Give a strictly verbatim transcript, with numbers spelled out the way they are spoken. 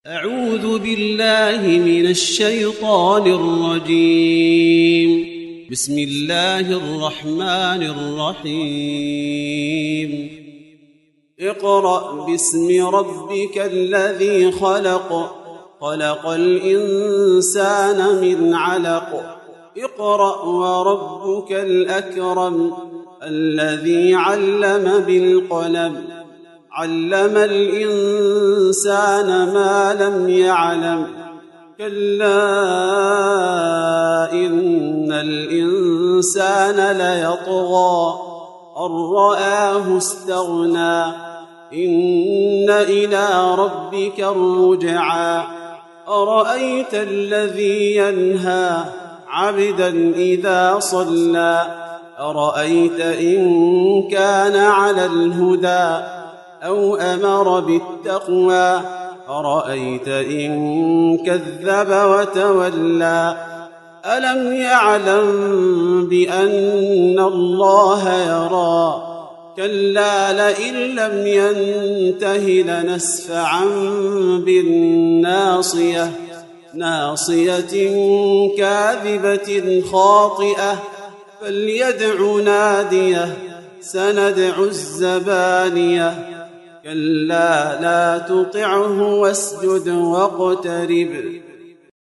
أعوذ بالله من الشيطان الرجيم. بسم الله الرحمن الرحيم. اقرأ باسم ربك الذي خلق خلق الإنسان من علق اقرأ وربك الأكرم الذي علم بالقلم علم الإنسان ما لم يعلم كلا إن الإنسان ليطغى أن رآه استغنى إن إلى ربك الرجعى أرأيت الذي ينهى عبدا إذا صلى أرأيت إن كان على الهدى أو أمر بالتقوى أرأيت إن كذب وتولى ألم يعلم بأن الله يرى كلا لئن لم ينته لنسفعا بالناصية ناصية كاذبة خاطئة فليدع ناديه سندع الزبانية كلا لا تطعه واسجد واقترب